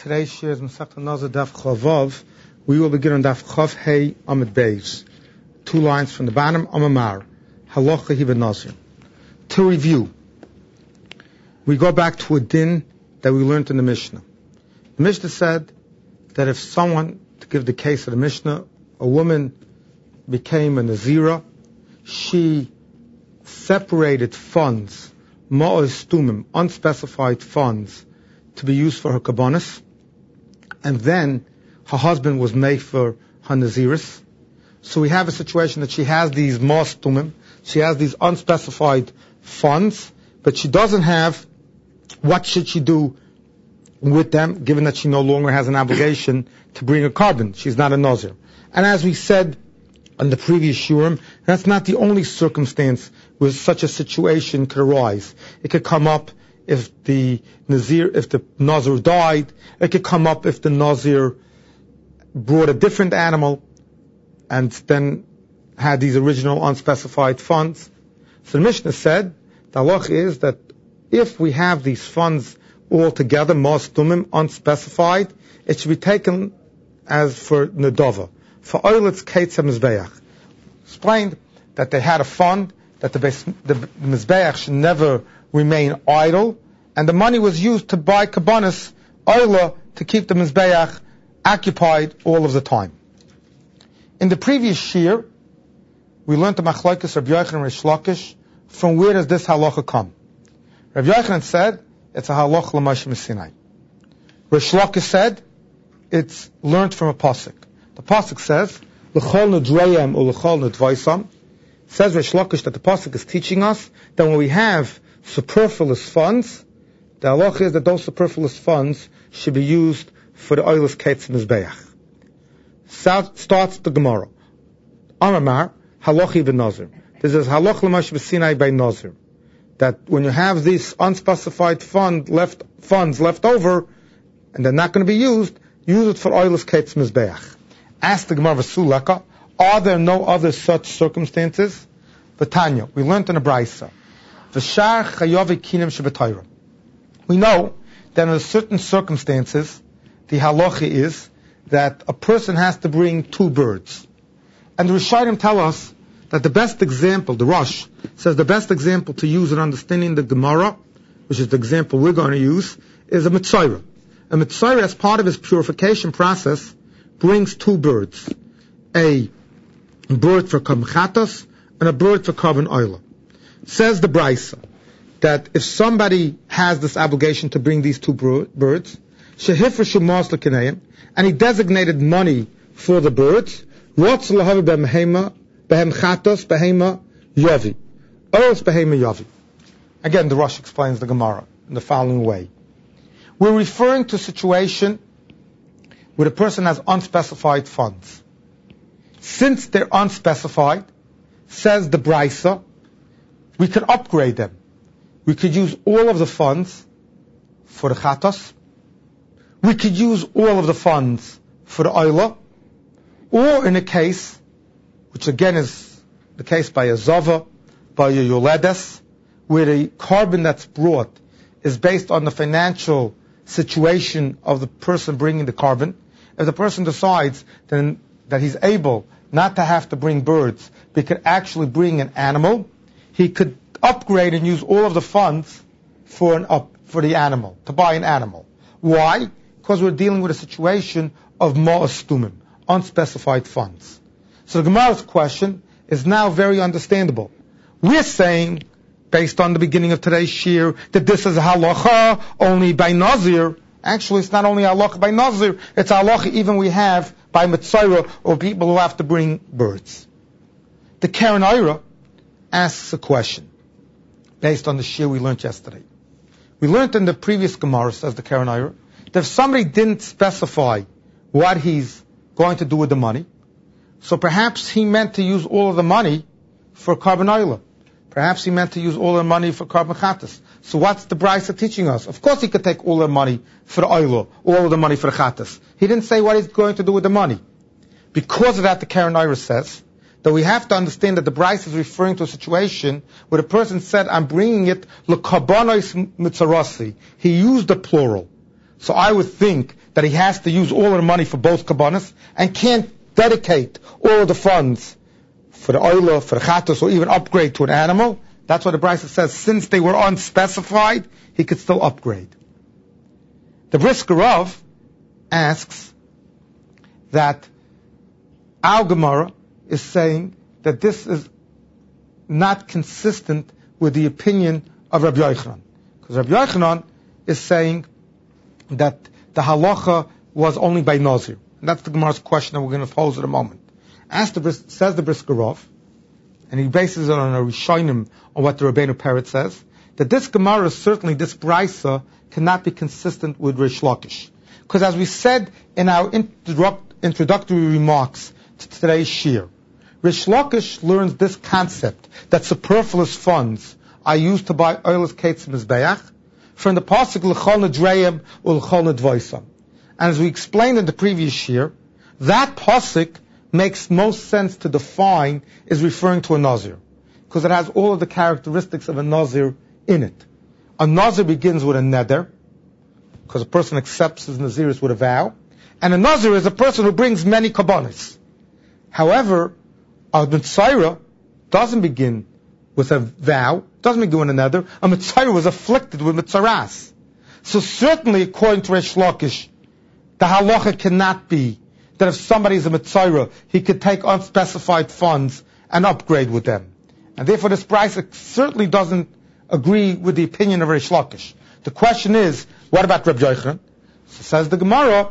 Today's shir is Masechta Nazir Daf Chavav. We will begin on Daf Chav Hey Amid Beis. 2 lines from the bottom. Amamar Halacha Hiba Nazir. To review, we go back to a din that we learned in the Mishnah. The Mishnah said that if someone, to give the case of the Mishnah, a woman became a Nazira, she separated funds, ma'os tumim, unspecified funds, to be used for her kabbanis, and then her husband was made for her naziris. So we have a situation that she has these ma'os tumim, she has these unspecified funds, but she doesn't have what should she do with them, given that she no longer has an obligation to bring a carbon. She's not a nazir. And as we said in the previous shurim, that's not the only circumstance where such a situation could arise. It could come up if the nazir died. It could come up if the nazir brought a different animal and then had these original unspecified funds. So the Mishnah said the halach is that if we have these funds all together, ma'os tumim, unspecified, it should be taken as for nedava, for oilets kates mizbeach. Explained that they had a fund, that the mizbeach should never remain idle, and the money was used to buy kabbanis, oila, to keep the mizbeach occupied all of the time. In the previous shir, we learned the machlokes Rabbi Yochanan and Reish Lakish. From where does this halacha come? Rabbi Yochanan said it's a halacha l'Moshe Sinai. Reish Lakish said it's learned from a pasuk. The pasuk says l'chol nedrayam or l'chol nedvaisam. Says Reish Lakish that the pasuk is teaching us that when we have superfluous funds, the halacha is that those superfluous funds should be used for the oilus kates mizbeach. Starts the Gemara. Amar halachi b'nazir. This is halach l'Moshe Sinai by nazir. That when you have these unspecified funds left over, and they're not going to be used, use it for oilus kates mizbeach. Ask the Gemara v'sulaka, are there no other such circumstances? V'tanya, we learned in a brayso. V'shar chayavi kinim shebetayra. We know that in certain circumstances, the halacha is that a person has to bring 2 birds. And the Rishonim tell us that the best example, the Rosh says the best example to use in understanding the Gemara, which is the example we're going to use, is a Mitzayra. A Mitzayra, as part of his purification process, brings 2 birds. A bird for carbon chatas and a bird for carbon oil. Says the Brisa that if somebody has this obligation to bring these 2 birds, shehifra shumas l'kinayim, and he designated money for the birds, rotz l'havi b'hema, b'hem chatos, b'hema yavi. Oils b'hema yavi. Again, the Rosh explains the Gemara in the following way. We're referring to a situation where the person has unspecified funds. Since they're unspecified, says the Brisa, we could upgrade them. We could use all of the funds for the chatos. We could use all of the funds for the oila. Or in a case, which again is the case by a zava, by a yoledes, where the carbon that's brought is based on the financial situation of the person bringing the carbon. If the person decides then that he's able not to have to bring birds, but he could actually bring an animal, he could upgrade and use all of the funds for the animal, to buy an animal. Why? Because we're dealing with a situation of ma'os tumim, unspecified funds. So the Gemara's question is now very understandable. We're saying, based on the beginning of today's shir, that this is a halacha only by nazir. Actually, it's not only a halacha by nazir, it's a halacha even we have by mitzayra, or people who have to bring birds. The Keren Oira asks a question based on the shir we learned yesterday. We learned in the previous Gemara, says the Keren Oira, that if somebody didn't specify what he's going to do with the money, so perhaps he meant to use all of the money for carbon oil. Perhaps he meant to use all the money for carbon chatas. So what's the Brisa teaching us? Of course he could take all the money for the oil, all of the money for the chatas. He didn't say what he's going to do with the money. Because of that, the Keren Oira says that we have to understand that the Brisa is referring to a situation where the person said, I'm bringing it l'karbanos mitzarasi. He used the plural. So I would think that he has to use all of the money for both kabbanas and can't dedicate all of the funds for the oila, for the chatos, or even upgrade to an animal. That's why the Brisa says, since they were unspecified, he could still upgrade. The Brisker Rav asks that our Gemara is saying that this is not consistent with the opinion of Rabbi Yochanan. Because Rabbi Yochanan is saying that the halacha was only by Nazir. And that's the Gemara's question that we're going to pose in a moment. Says the Brisker Rav, and he bases it on a Rishonim, on what the Rabbeinu Peretz says, that this Gemara, certainly this Brisa, cannot be consistent with Rish Lakish. Because as we said in our introductory remarks to today's shir, Rish Lakish learns this concept that superfluous funds are used to buy oilers kates mizbeach from the pasuk l'chol nedreim u'l'chol nedvoisam. And as we explained in the previous year, that pasuk makes most sense to define is referring to a nazir, because it has all of the characteristics of a nazir in it. A nazir begins with a neder, because a person accepts his naziris with a vow, and a nazir is a person who brings many kabbanis. However, a mitzayra doesn't begin with a vow, doesn't begin with a neder. A mitzayra was afflicted with mitzaras. So certainly, according to Reish Lakish, the halacha cannot be that if somebody is a mitzayra, he could take unspecified funds and upgrade with them. And therefore this Brisa certainly doesn't agree with the opinion of Reish Lakish. The question is, what about Reb Yochanan? So says the Gemara,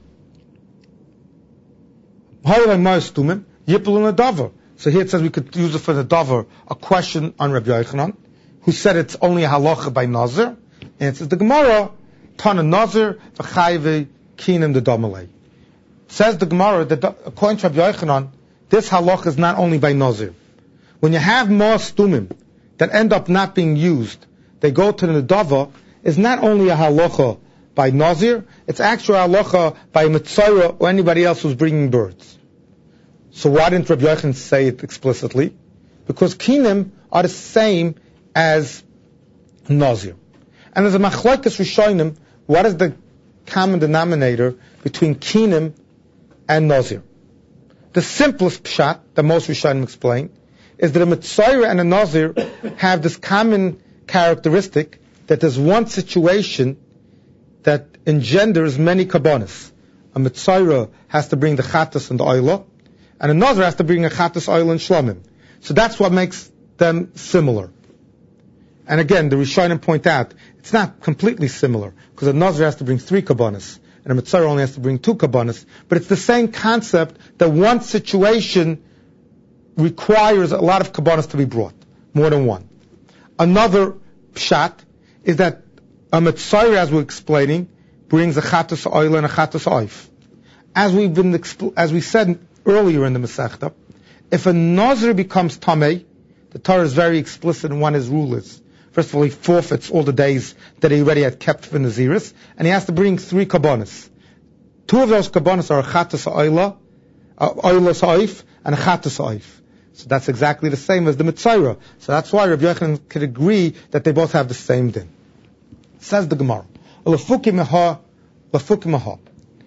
so here it says we could use it for the davar, a question on Reb Yochanan, who said it's only a halacha by Nazir. And it says the Gemara, Tana Nazir, v'chayve kinam de damalei. Says the Gemara that according to Reb Yochanan, this halacha is not only by Nazir. When you have more stumim that end up not being used, they go to the Nedava, is not only a halacha by Nazir, it's actually a halacha by Mitzayra or anybody else who's bringing birds. So why didn't Rabbi Yochanan say it explicitly? Because kinim are the same as Nazir. And there's a machlokes rishonim, what is the common denominator between kinim and Nazir? The simplest pshat that most rishonim explain is that a Mitzayra and a Nazir have this common characteristic that there's one situation that engenders many kabbanis. A Mitzayra has to bring the chatas and the oila, and a Nazir has to bring a chatas, oil, and shlomim. So that's what makes them similar. And again, the Rishonim point out, it's not completely similar, because a Nazir has to bring 3 kabbanis, and a Mitzayra only has to bring 2 kabbanis, but it's the same concept that one situation requires a lot of kabbanis to be brought, more than one. Another pshat is that a Mitzayra, as we're explaining, brings a chatas oil and a chatas oif. As we said earlier in the Masechta, if a Nazir becomes tamei, the Torah is very explicit in what his rule is. First of all, he forfeits all the days that he already had kept for Naziris, and he has to bring 3 kabbanis. 2 of those kabbanis are a chatas oila, oilas oif, and a chatas oif. So that's exactly the same as the Mitzayra. So that's why Rabbi Yochanan could agree that they both have the same din. Says the Gemara, Lafuki meha.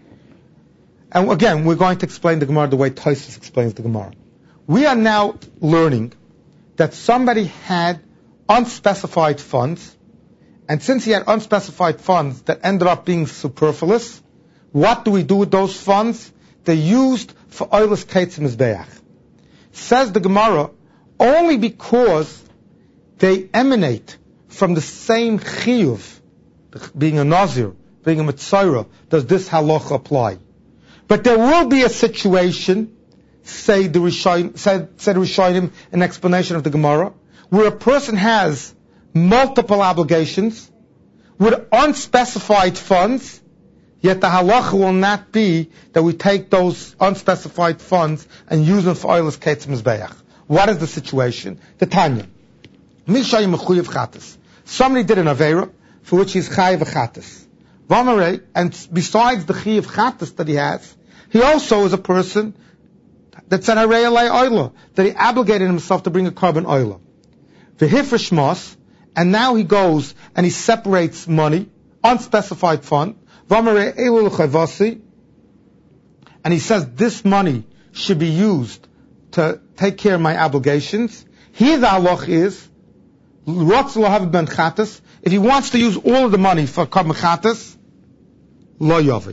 And again, we're going to explain the Gemara the way Tosfos explains the Gemara. We are now learning that somebody had unspecified funds, and since he had unspecified funds that ended up being superfluous, what do we do with those funds? They're used for oilers kates mizbeach. Says the Gemara, only because they emanate from the same chiyuv, being a Nazir, being a Mitzayra, does this halacha apply. But there will be a situation, said the Rishonim, an explanation of the Gemara, where a person has multiple obligations with unspecified funds, yet the halacha will not be that we take those unspecified funds and use them for oilers kates mizbeach. What is the situation? The Tanya. Mishay mechuyev chatas. Somebody did an aveira for which he's chayiv chatas. V'amarei, and besides the chayiv chatas that he has, he also is a person that said harei alei oila, that he obligated himself to bring a carbon oila. V'hifresh mas, and now he goes and he separates money, unspecified fund, V'amare elu l'chayvasi, and he says this money should be used to take care of my obligations. Here the halach is, Rotz l'hav ben chatas, if he wants to use all of the money for carbon chatas, lo yavi.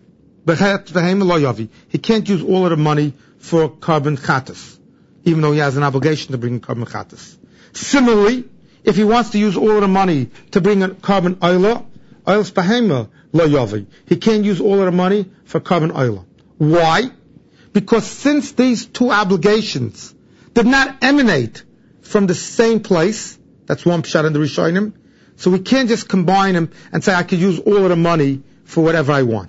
Lo yavi. He can't use all of the money for carbon chatas, even though he has an obligation to bring carbon chatas. Similarly, if he wants to use all of the money to bring a carbon oila, oil's behema lo yavi. He can't use all of the money for carbon oila. Why? Because since these two obligations did not emanate from the same place, that's one pshat in the Rishonim, so we can't just combine them and say I could use all of the money for whatever I want.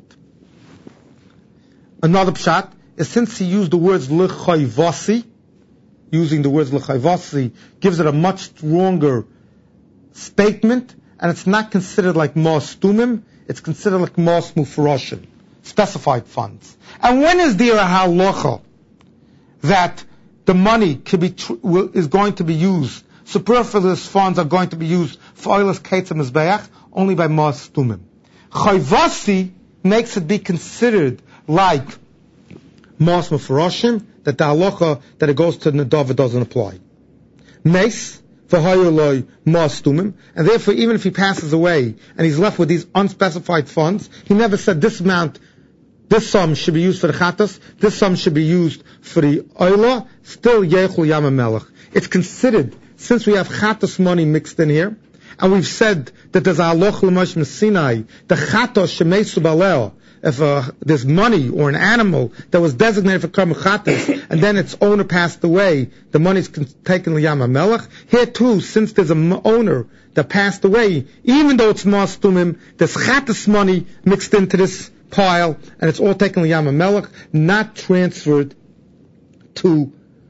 Another pshat is since he used the words l'chayvasi, using the words l'chayvasi gives it a much stronger statement, and it's not considered like mos tumim, it's considered like mos mufarashim, specified funds. And when is there a halacha that the money is going to be used, superfluous funds are going to be used for oilus kates and mizbeach? Only by mos tumim. Chayvasi makes it be considered like mos mufarashim, that the halacha that it goes to nadav doesn't apply. Meis v'hayoloi mos tumim, and therefore even if he passes away and he's left with these unspecified funds, he never said this amount, this sum should be used for the chatas, this sum should be used for the oila, still yechul yam melech. It's considered, since we have chatas money mixed in here, and we've said that there's a halach l'mosh Sinai, the chatos shemeisu baleo, if there's money or an animal that was designated for karma chatas, and then its owner passed away, the money's taken l'yam melech. Here too, since there's an owner that passed away, even though it's mos tumim, there's chatas money mixed into this pile, and it's all taken l'yam melech, not transferred to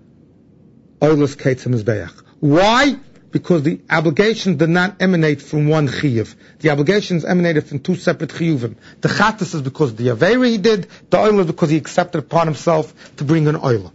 oilus kates and mizbeach. Why? Because the obligations did not emanate from one chiyuv. The obligations emanated from two separate chiyuvim. The chatas is because the avera he did, the oil is because he accepted upon himself to bring an oil.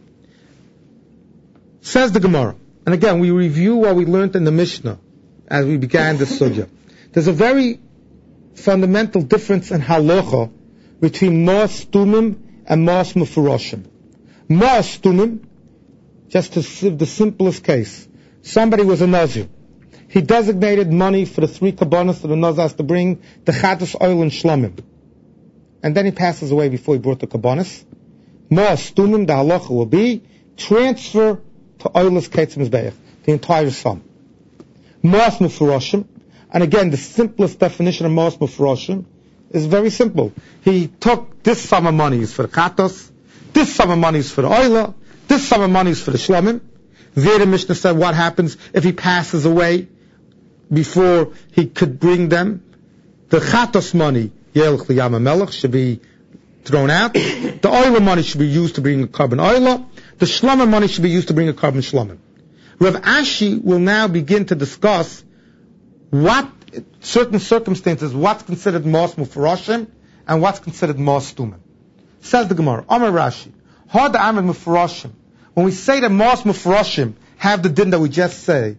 Says the Gemara, and again we review what we learned in the Mishnah as we began this sugya. There's a very fundamental difference in halacha between mos tumim and mos mufarashim. Mos tumim, just to see the simplest case, somebody was a nazir. He designated money for the three kabbanas that the nazir has to bring, the chatas, oil, and shlamim. And then he passes away before he brought the kabbanas. Mos tumim, the halacha will be transfer to oilus kates mizbeach, the entire sum. Mos mufarashim, and again the simplest definition of mos mufarashim is very simple. He took this sum of money is for the chatas, this sum of money is for the oila, this sum of money is for the shlamim. There the Mishnah said what happens if he passes away before he could bring them. The chatos money, yelch liyam melech, should be thrown out. The oil money should be used to bring a carbon oil. The shlamim money should be used to bring a carbon shlamim. Rav Ashi will now begin to discuss what certain circumstances, what's considered mos mufarashim and what's considered mos tumim. Says the Gemara, Amar Rashi, Had Amar mufarashim. When we say that mos mufarashim have the din that we just say,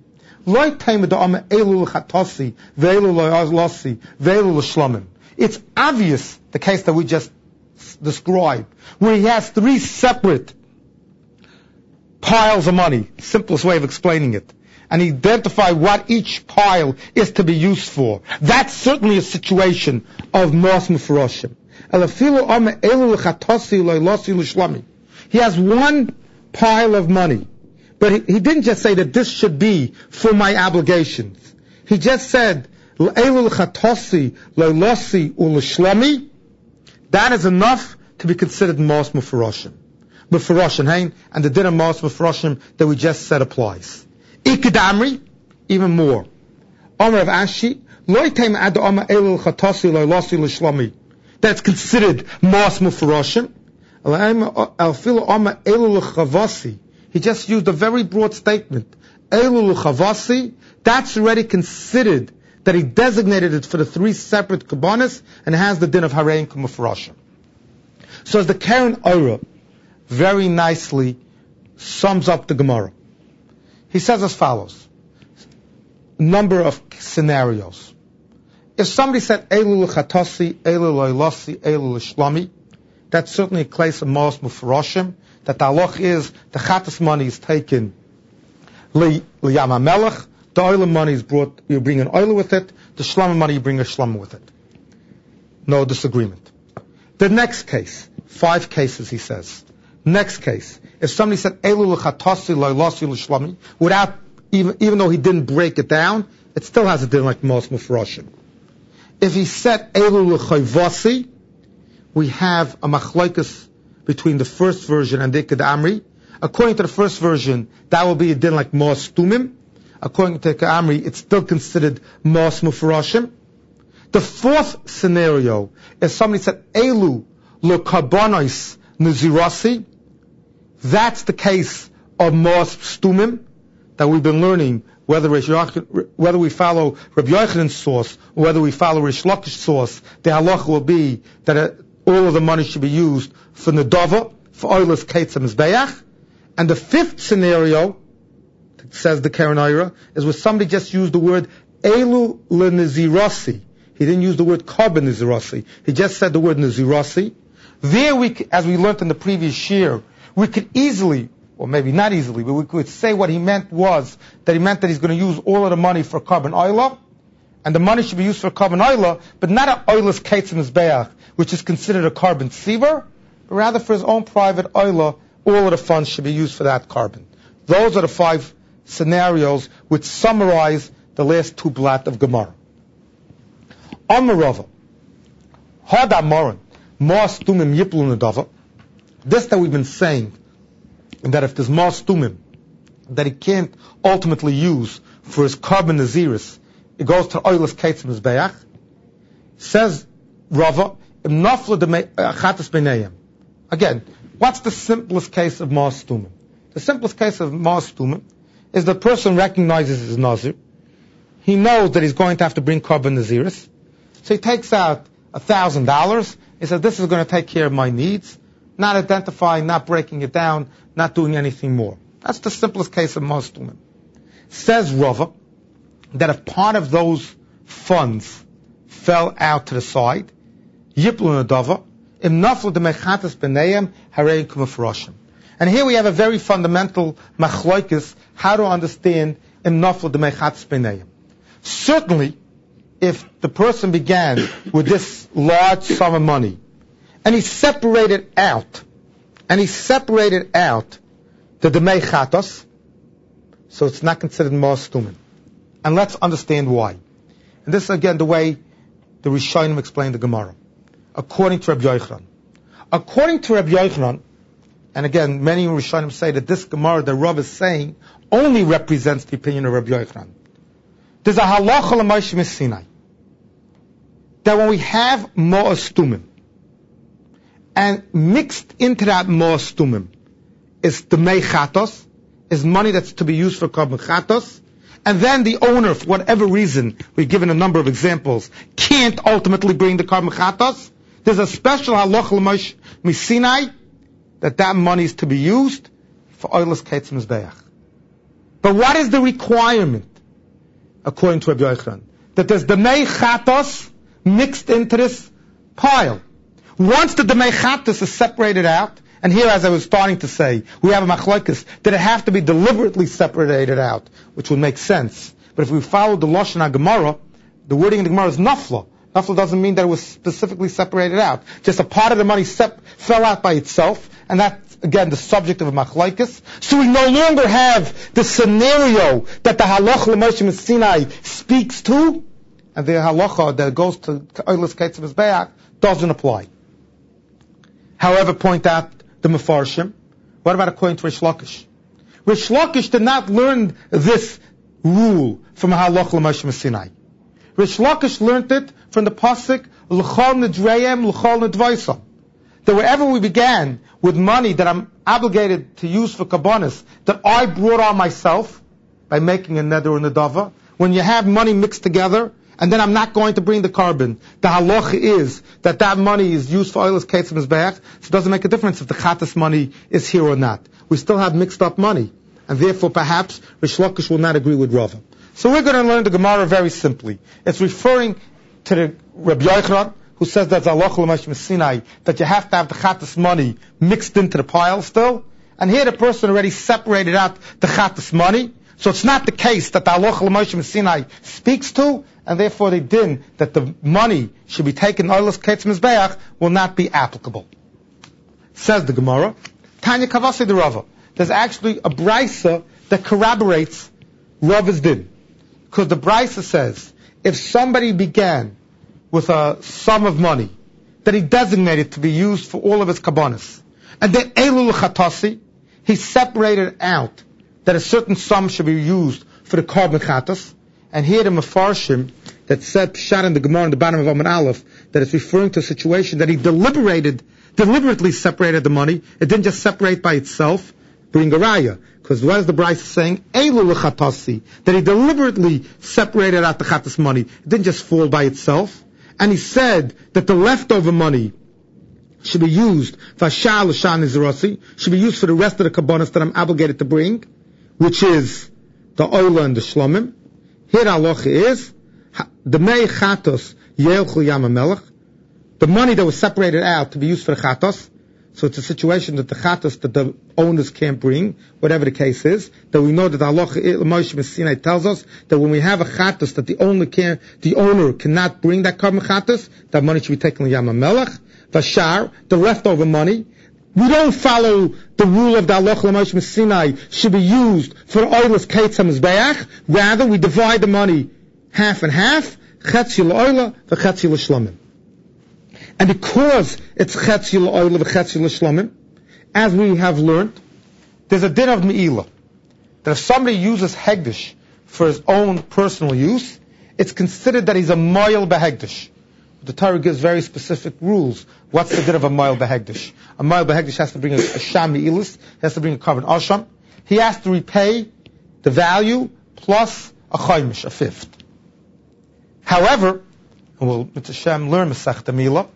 it's obvious the case that we just described, where he has three separate piles of money, simplest way of explaining it, and he identified what each pile is to be used for. That's certainly a situation of mos mufarashim. He has one pile of money, but he didn't just say that this should be for my obligations. He just said, that is enough to be considered mos mufarashim. And the din of mos mufarashim that we just said applies. Ikadamri, even more. Omer of Ashi, that's considered mos mufarashim. He just used a very broad statement. That's already considered that he designated it for the three separate kabbanas and has the din of harein k'mufarashim. So as the Karen Ora very nicely sums up the Gemara, he says as follows: a number of scenarios. If somebody said Elu l'chatasi, Elu l'ilasi, Elu l'shlami, that's certainly a case of Mos Mufarashim, that the halach is the chatas money is taken L'Yam HaMelech, the oil money is brought, you bring an oil with it, the shlama money you bring a shlama with it. No disagreement. The next case, 5 cases he says. Next case, if somebody said Elu l'chatasi l'ilasi l'shlami, without, even though he didn't break it down, it still has a din like Mos Mufarashim. If he said Elu l'chayvasi, we have a machlokes between the first version and the Ikad Amri. According to the first version, that will be a din like Mos Tumim. According to Ikad Amri, it's still considered Mos Mufarashim. The fourth scenario is somebody said Elu l'karbonos nazirasi. That's the case of Mos Stumim that we've been learning. Whether we follow Rabbi Yochanan's source or whether we follow Rish Lakish's source, the halacha will be that all of the money should be used for Nedava, for Oilus Ketzah Mizbeach. And the fifth scenario, says the Karen Ira, is where somebody just used the word Elu L'Nizirasi. He didn't use the word Karban Nizirasi. He just said the word Nizirasi. There as we learned in the previous year, we could easily, or maybe not easily, but we could say what he meant was that he meant that he's going to use all of the money for carbon oila, and the money should be used for carbon oila, but not an oilus kates in his beach, which is considered a carbon seaver, but rather for his own private oila, all of the funds should be used for that carbon. Those are the 5 scenarios which summarize the last 2 blat of Gemara. Amarava, Had Amoran, Mos Tumim Yiplu Nedava. This that we've been saying, that if there's Mos Tumim that he can't ultimately use for his carbon naziris, it goes to oilus kates mizbeach. Says Rava, Im nafla de chatas b'neiim. Again, what's the simplest case of Mos Tumim? The simplest case of Mos Tumim is the person recognizes his nazir. He knows that he's going to have to bring carbon naziris, so he takes out $1,000. He says, this is going to take care of my needs. Not identifying, not breaking it down, not doing anything more. That's the simplest case of Mos Tumim. Says Rava that if part of those funds fell out to the side, Yiplu Nedava, Im naflu de mechatas b'neiim harei kumafroshim. And here we have a very fundamental machlokes how to understand Im naflu de mechatas b'neiim. Certainly, if the person began with this large sum of money, and he separated out the Demei Chatos, so it's not considered Mos Tumim. And let's understand why. And this is again the way the Rishonim explained the Gemara. According to Rabbi Yochanan. According to Rabbi Yochanan, and again many Rishonim say that this Gemara that Rav is saying only represents the opinion of Rabbi Yochanan. There's a halacha l'Moshe Missinai that when we have Mos Tumim, and mixed into that Mos Tumim is Demei Chatos, is money that's to be used for carbon Chatos, and then the owner, for whatever reason, we've given a number of examples, can't ultimately bring the carbon Chatos, there's a special halacha l'Moshe Missinai that money is to be used for oilus kates mizbeach. But what is the requirement, according to Rabbi Yochanan? That there's Demei Chatos mixed into this pile. Once the Demei Chatos is separated out, and here, as I was starting to say, we have a machlokes that it have to be deliberately separated out, which would make sense. But if we follow the Lashon HaGemara, the wording in the Gemara is nafla. Nafla doesn't mean that it was specifically separated out. Just a part of the money fell out by itself, and that's, again, the subject of a machlokes. So we no longer have the scenario that the halacha l'Moshe Missinai speaks to, and the halacha that goes to oilus kates mizbeach doesn't apply. However, point out the Mefarshim. What about according to Rish Lakish? Rish Lakish did not learn this rule from halacha l'Moshe Missinai. Rish Lakish learned it from the pasuk l'chol nedreim l'chol nedvaisam. That wherever we began with money that I'm obligated to use for kabbanis, that I brought on myself by making a neder or nedava, when you have money mixed together, and then I'm not going to bring the carbon, the halacha is that money is used for oilus kates mizbeach, so it doesn't make a difference if the chatas money is here or not. We still have mixed up money, and therefore perhaps Rish Lakish will not agree with Rava. So we're going to learn the Gemara very simply. It's referring to the Rabbi Yochanan, who says that's halacha l'moshe Sinai, that you have to have the chattas money mixed into the pile still. And here the person already separated out the chattas money. So it's not the case that the halacha l'moshe Sinai speaks to, and therefore the din that the money should be taken oilus ketz mizbeach will not be applicable. Says the Gemara, Tanya Kavasi the Rava. There's actually a brisa that corroborates Rava's din. Because the brisa says, if somebody began with a sum of money that he designated to be used for all of his kabbanis, and then Elul Chatasi, he separated out that a certain sum should be used for the carbon chatas, and here the Mefarshim that said Pshat in the Gemara in the bottom of Amud Aleph, that it's referring to a situation that he deliberately separated the money. It didn't just separate by itself, bring a raya. Because what is the Bryce saying? Elul Chatasi, that he deliberately separated out the chatas money. It didn't just fall by itself. And he said that the leftover money should be used for Shah L'Shan Nizrasi, should be used for the rest of the kabbanis that I'm obligated to bring, which is the Oila and the Shlomim. Here the halacha is, the Mei Chatos Yeilchu Yam HaMelech, the money that was separated out to be used for the Chatos. So it's a situation that the Chatos that the owners can't bring, whatever the case is, that we know that the halacha Moshe Sinai tells us that when we have a Chatos that the owner cannot bring that carbon Chatos, that money should be taken to Yam HaMelech. Vashar, the leftover money, we don't follow the rule of the halacha Moshe Sinai should be used for oilus ketz hamizbeach. Rather, we divide the money half and half, chetzi l'oila v'chetzi l'shlomim. And because it's chetzi l'oila v'chetzi l'shlomim, as we have learned, there's a din of me'ilah. That if somebody uses hegdish for his own personal use, it's considered that he's a moil behegdish. The Torah gives very specific rules. What's the din of a moil behegdish? A moil behegdish has to bring a sham me'ilis, has to bring a carbon asham. He has to repay the value plus a chaimish, a fifth. However, and we'll, Mr. Shem, learn Masechta Milah,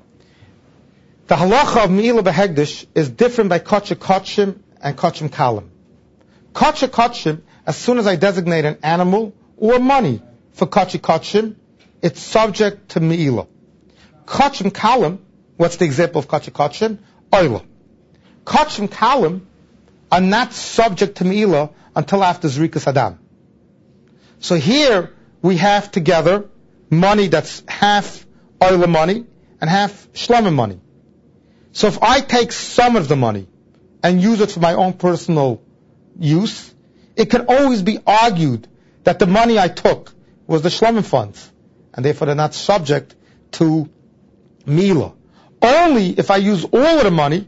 the halacha of Milah behegdish is different by kotche kotchim and kotchim kalim. Kotche kotchim, as soon as I designate an animal or money for kotche kotchim, it's subject to Milah. Kotchim kalim, what's the example of kotche kotchim? Oila. Kotchim kalim are not subject to Milah until after Zrikas Adam. So here we have together money that's half oila money and half shlomim money. So if I take some of the money and use it for my own personal use, it can always be argued that the money I took was the shlomim funds, and therefore they're not subject to Milah. Only if I use all of the money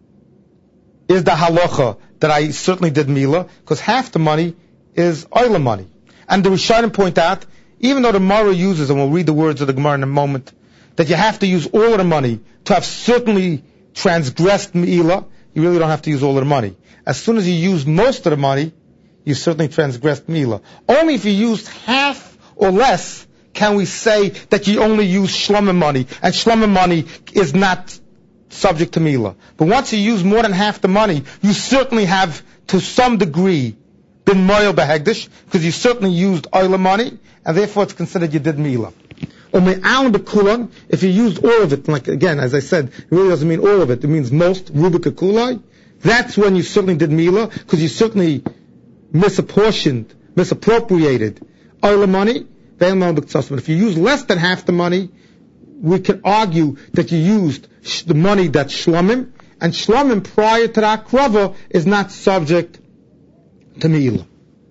is the halacha that I certainly did Milah, because half the money is oila money. And the Rishonim point out, even though the Mara uses, and we'll read the words of the Gemara in a moment, that you have to use all of the money to have certainly transgressed Me'ilah, you really don't have to use all of the money. As soon as you use most of the money, you certainly transgressed Me'ilah. Only if you used half or less can we say that you only use shlomim money, and shlomim money is not subject to Me'ilah. But once you use more than half the money, you certainly have, to some degree, been moil behegdish, because you certainly used oila money, and therefore it's considered you did Me'ilah. If you used all of it, like again, as I said, it really doesn't mean all of it, it means most, rubika kulai, that's when you certainly did Me'ilah, because you certainly misappropriated oila money. But if you use less than half the money, we can argue that you used the money that's shlomim, and shlomim prior to that krava is not subject to Me'ilah.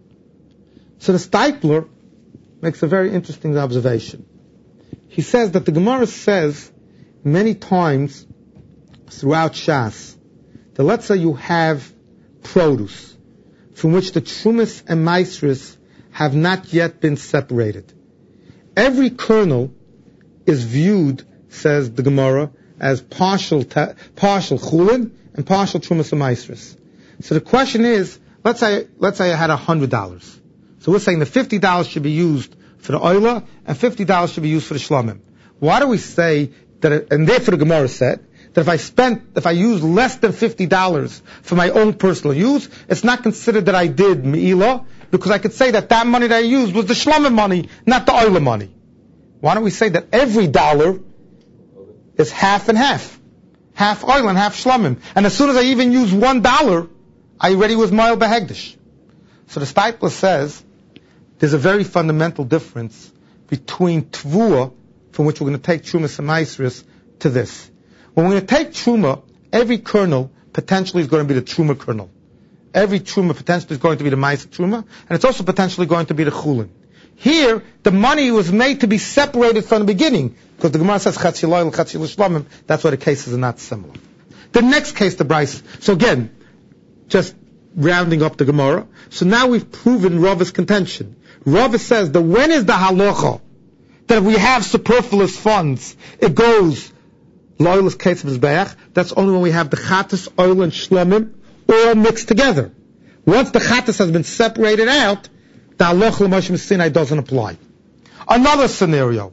So the Steipler makes a very interesting observation. He says that the Gemara says many times throughout Shas that let's say you have produce from which the Trumas and Maisris have not yet been separated. Every kernel is viewed, says the Gemara, as partial chulin and partial Trumas and Maisris. So the question is, let's say I had $100. So we're saying the $50 should be used for the oila, and $50 should be used for the shlomim. Why do we say that, and therefore the Gemara said, that if I use less than $50 for my own personal use, it's not considered that I did Me'ilah, because I could say that money that I used was the shlomim money, not the oila money. Why don't we say that every dollar is half and half? Half oil and half shlomim. And as soon as I even use $1, I already was moil behegdish. So the Steipler says there's a very fundamental difference between tvua, from which we're going to take Trumas and Maasros, to this. When we're going to take Truma, every kernel potentially is going to be the Truma kernel. Every Truma potentially is going to be the Maaseh Truma, and it's also potentially going to be the Chulin. Here, the money was made to be separated from the beginning, because the Gemara says Chatzi Loyal, Chatzi L'Shlomim. That's why the cases are not similar. The next case, the Bryce. So again, just rounding up the Gemara. So now we've proven Rava's contention. Rava says that when is the halacha that if we have superfluous funds, it goes loyalist case of Mizbeach. That's only when we have the Chatas, oil, and Shlomim all mixed together. Once the Chatas has been separated out, the halacha l'Moshe Sinai doesn't apply. Another scenario.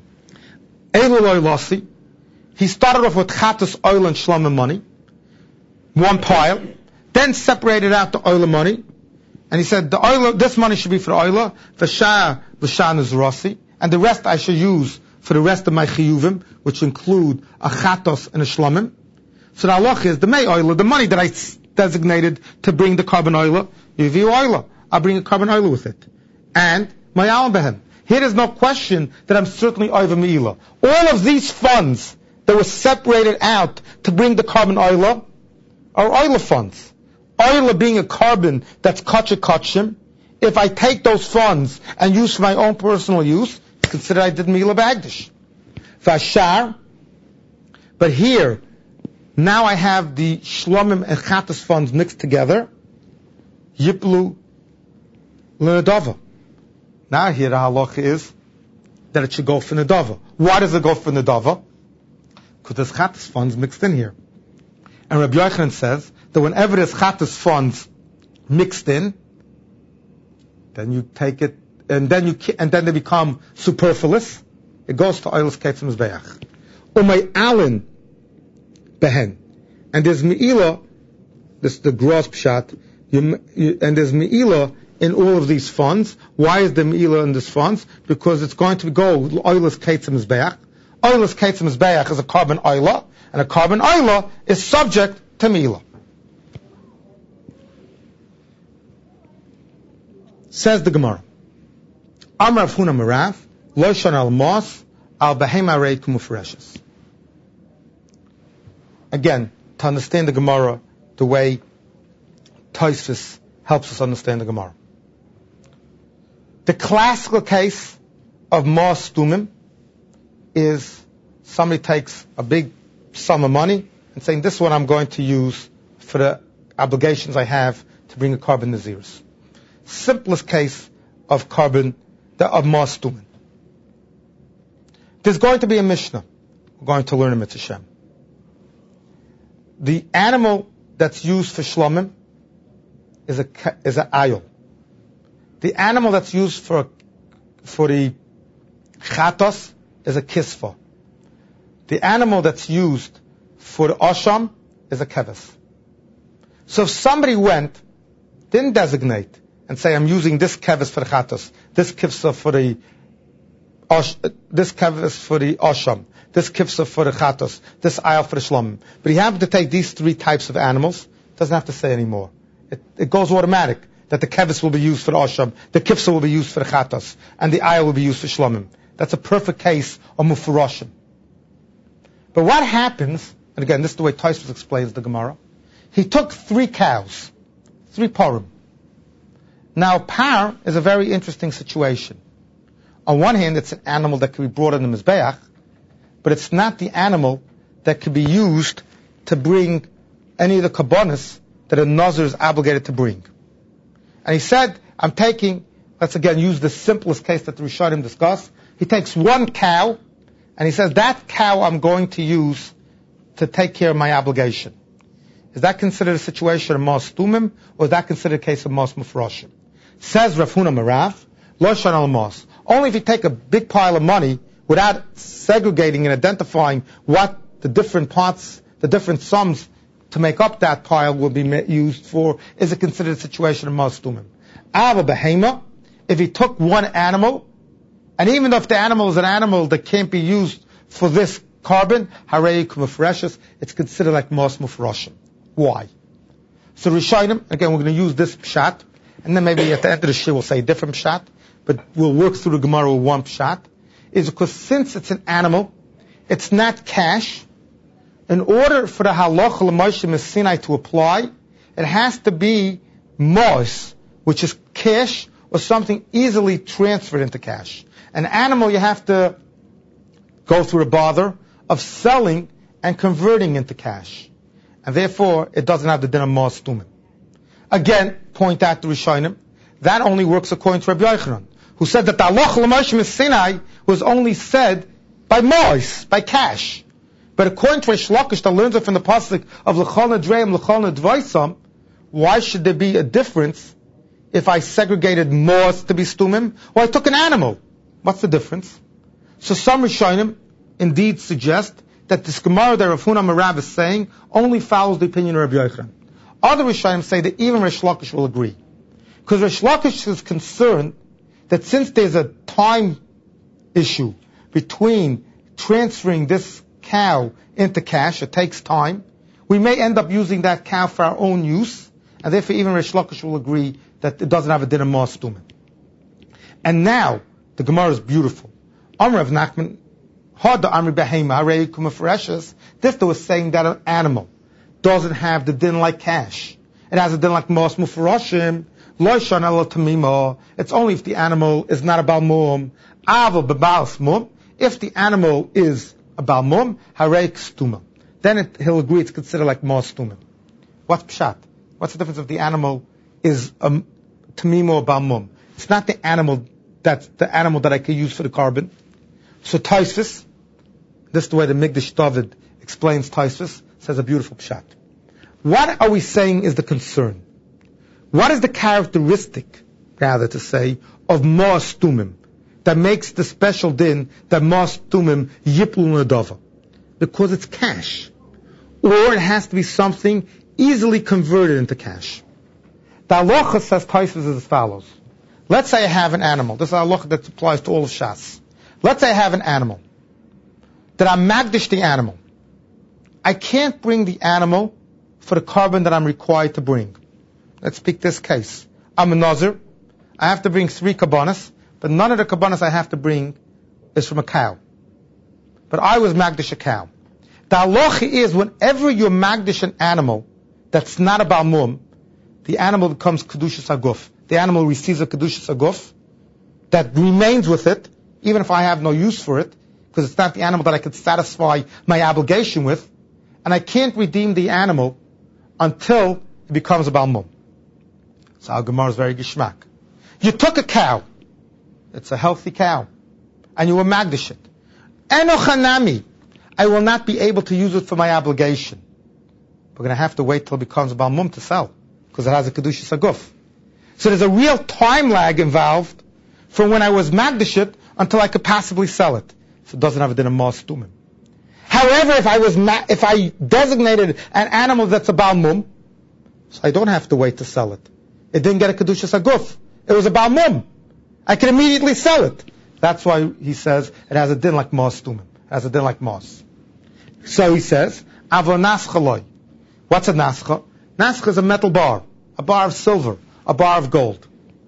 Eilu loylasi. He started off with Chatas, oil, and Shlomim money, one pile, then separated out the oil money, and he said the oil, this money should be for oil, v'shah l'shan rossi, and the rest I should use for the rest of my chiyuvim, which include a chatos and a shlomim. So the halach is the may oil, the money that I designated to bring the carbon oil, you oil, I'll bring a carbon oil with it. And my alam behem. Here is no question that I'm certainly over meila. All of these funds that were separated out to bring the carbon oil are oil funds. Oil being a carbon that's kachim. If I take those funds and use for my own personal use, consider I did Mila Bagdish. Vashar, but here, now I have the Shlomim and Chatas funds mixed together. Yiplu L'Nadava. Now here the halacha is that it should go for Nadava. Why does it go for Nadava? Because there's Chatas funds mixed in here. And Rabbi Yochanan says that whenever there's Chatas funds mixed in, then you take it, and then they become superfluous. It goes to oil's ketzim mizbeach. Umay alin behen, and there's meila. This is the gross pshat. And there's meila in all of these funds. Why is there meila in these funds? Because it's going to go oil's ketzim mizbeach. Oil's ketzim mizbeach is a carbon oila, and a carbon oila is subject to meila. Says the Gemara. Amar Rav Huna Merav, Lo Shon al Mos, al Behema Rei Kumufreshes. Again, to understand the Gemara the way Tosfos helps us understand the Gemara. The classical case of Mos Tumim is somebody takes a big sum of money and saying, this one I'm going to use for the obligations I have to bring a carbon naziris. Simplest case of carbon, of Mos Tumim. There's going to be a Mishnah. We're going to learn in Mitzvah Shem. The animal that's used for shlomim is an ayil. The animal that's used for the chatos is a kisfa. The animal that's used for the asham is a keves. So if somebody didn't designate, and say, I'm using this keves for the chatos, this kivsa for the asham, this kivsa for the chatos, this ayal for the shlomim. But he happened to take these three types of animals, doesn't have to say anymore. It goes automatic that the keves will be used for the asham, the kivsa will be used for the chatos, and the ayal will be used for shlomim. That's a perfect case of mufurashim. But what happens, and again, this is the way Tosfos explains the Gemara, he took 3 cows, 3 parim. Now, par is a very interesting situation. On one hand, it's an animal that can be brought in the Mizbeach, but it's not the animal that can be used to bring any of the kabbonis that a nazir is obligated to bring. And he said, let's again use the simplest case that the Rishonim discuss. He takes 1 cow, and he says, that cow I'm going to use to take care of my obligation. Is that considered a situation of Mos Tumim, or is that considered a case of Mos Mufroshim? Says Rav Huna Merav, Lo Shon al Mos. Only if you take a big pile of money without segregating and identifying what the different parts, the different sums to make up that pile will be used for, is it considered a situation of Mos Tumim. Ava Behema, if he took 1 animal, And even if the animal is an animal that can't be used for this carbon, harei kumafreshes, it's considered like mos mufrashim. Why? So Rishonim, again, we're going to use this pshat, and then maybe at the end of the shir we'll say a different pshat, but we'll work through the Gemara with one pshat, is because since it's an animal, it's not cash. In order for the halacha l'Moshe Sinai to apply, it has to be mos, which is cash, or something easily transferred into cash. An animal you have to go through the bother of selling and converting into cash. And therefore, it doesn't have the din of mos tumim. Again, point out to Rishonim, that only works according to Rabbi Yochanan, who said that the halacha l'Moshe Sinai was only said by mos, by cash. But according to Reish Lakish, that learns it from the pasuk of l'chol nedreim, l'chol nedvaisam, why should there be a difference if I segregated mos to be stumim, or I took an animal? What's the difference? So some Rishonim indeed suggest that this Gemara that Rav Huna Marav is saying only follows the opinion of Rabbi Yochanan. Other Rishonim say that even Reish Lakish will agree. Because Reish Lakish is concerned that since there's a time issue between transferring this cow into cash, it takes time, we may end up using that cow for our own use, and therefore even Reish Lakish will agree that it doesn't have a din of mos tumim. And now, the Gemara is beautiful. Amr of Nachman, Hada Amri Behema, Harei Kumafreshes, this was saying that an animal doesn't have the din like cash. It has a din like mos mufarashim, loishan elo tamima. It's only if the animal is not a balmum, aval bebalas mum. If the animal is a balmum, harei kstuma. Then he'll agree it's considered like mos tumim. What's pshat? What's the difference if the animal is a tamima or balmum? It's not the animal that's the animal that I can use for the carbon. So Taisvis, this is the way the Migdash David explains Taisvis, says a beautiful pshat. What are we saying is the concern? What is the characteristic, rather to say, of mos tumim that makes the special din that mos tumim yiplu nadava? Because it's cash. Or it has to be something easily converted into cash. The halacha, says Taisvis, is as follows. Let's say I have an animal. This is a halacha that applies to all of Shas. Let's say I have an animal. That I'm magdish the animal. I can't bring the animal for the carbon that I'm required to bring. Let's pick this case. I'm a nazir. I have to bring 3 kabbanas, but none of the kabbanas I have to bring is from a cow. But I was magdish a cow. The halacha is whenever you're magdish an animal that's not a balmum, the animal becomes kedushas haguf. The animal receives a kedushas haguf that remains with it, even if I have no use for it, because it's not the animal that I can satisfy my obligation with, and I can't redeem the animal until it becomes a balmum. So our Gemara is very gishmak. You took a cow, it's a healthy cow, and you were magdish it. Enochanami, I will not be able to use it for my obligation. We're going to have to wait till it becomes a balmum to sell, because it has a kedushas haguf. So there's a real time lag involved from when I was magdish it until I could possibly sell it. So it doesn't have a din of mos tumim. However, if I designated an animal that's a balmum, so I don't have to wait to sell it. It didn't get a kedushas haguf. It was a balmum. I can immediately sell it. That's why he says it has a din like mos tumim. It has a din like mos. So he says, avo nascha loy. What's a nascha? Nascha is a metal bar, a bar of silver, a bar of gold.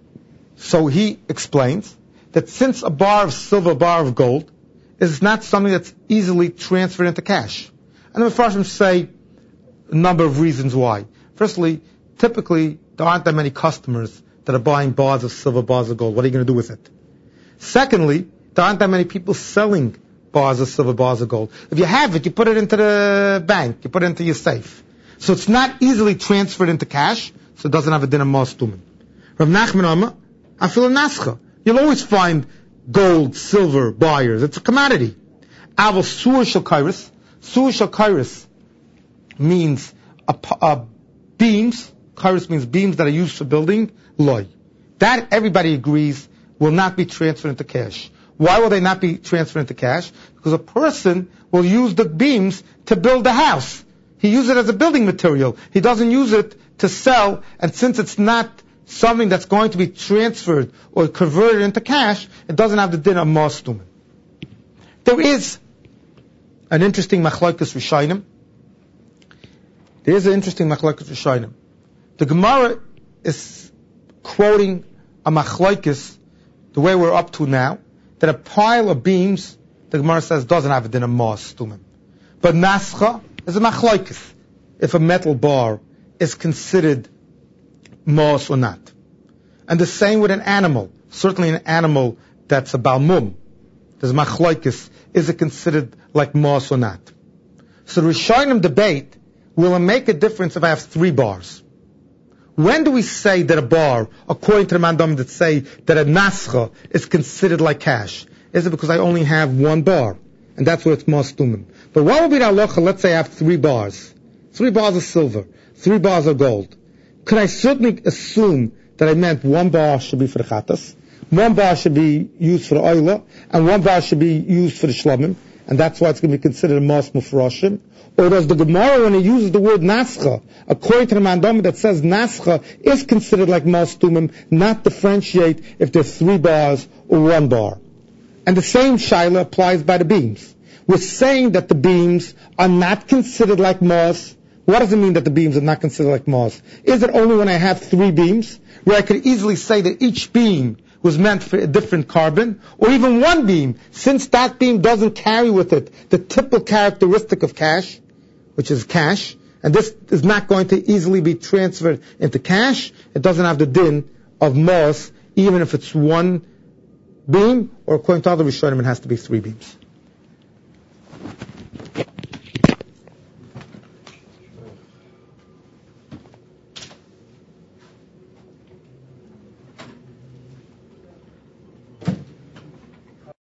So he explains that since a bar of silver, a bar of gold, is not something that's easily transferred into cash. And the Mepharshim say a number of reasons why. Firstly, typically, there aren't that many customers that are buying bars of silver, bars of gold. What are you going to do with it? Secondly, there aren't that many people selling bars of silver, bars of gold. If you have it, you put it into the bank, you put it into your safe. So it's not easily transferred into cash, so it doesn't have a din of mos tumim. Rav Nachman Amar, I feel a nascha. You'll always find gold, silver buyers. It's a commodity. Aval sur shel kairos. Sur shel kairos means beams. Kairos means beams that are used for building. Loy. That everybody agrees will not be transferred into cash. Why will they not be transferred into cash? Because a person will use the beams to build a house. He uses it as a building material. He doesn't use it to sell, and since it's not something that's going to be transferred or converted into cash, it doesn't have the din of Ma'as Tumim. There is an interesting machlokes Rishonim. The Gemara is quoting a machlokes, the way we're up to now, that a pile of beams, the Gemara says, doesn't have a din of Ma'as Tumim. But Nascha is a machlokes, if a metal bar is considered Ma'as or not. And the same with an animal. Certainly an animal that's a balmum. There's machlokes, is it considered like Ma'as or not? So the Rishonim debate, will it make a difference if I have 3 bars? When do we say that a bar, according to the mandam that say that a nascha is considered like cash? Is it because I only have 1 bar? And that's where it's Ma'as Tumim. But what would be the halacha? Let's say I have 3 bars. 3 bars of silver. 3 bars of gold. Could I certainly assume that I meant 1 bar should be for the chatas, 1 bar should be used for the oila, and 1 bar should be used for the shlamim, and that's why it's going to be considered a Ma'as Mufrashim? Or does the Gemara, when it uses the word nascha, according to the mandam that says nascha is considered like Ma'as Tumim, not differentiate if there's 3 bars or 1 bar? And the same shaila applies by the beams. We're saying that the beams are not considered like Ma'as. What does it mean that the beams are not considered like Ma'as? Is it only when I have 3 beams, where I could easily say that each beam was meant for a different carbon, or even 1 beam, since that beam doesn't carry with it the typical characteristic of cash, which is cash, and this is not going to easily be transferred into cash, it doesn't have the din of Ma'as, even if it's 1 beam, or according to other Rishonim, it has to be 3 beams.